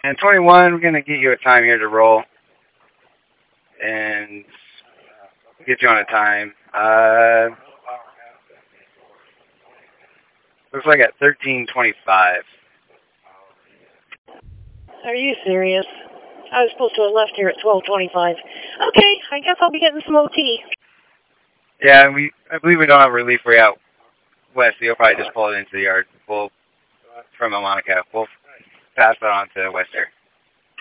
And 21, we're going to get you a time here to roll. And get you on a time. Looks like at 13:25. Are you serious? I was supposed to have left here at 12:25. Okay, I guess I'll be getting some OT. Yeah, I believe we don't have relief for you out west, so you'll probably just pull it into the yard. From Monica. We'll pass that on to Wester.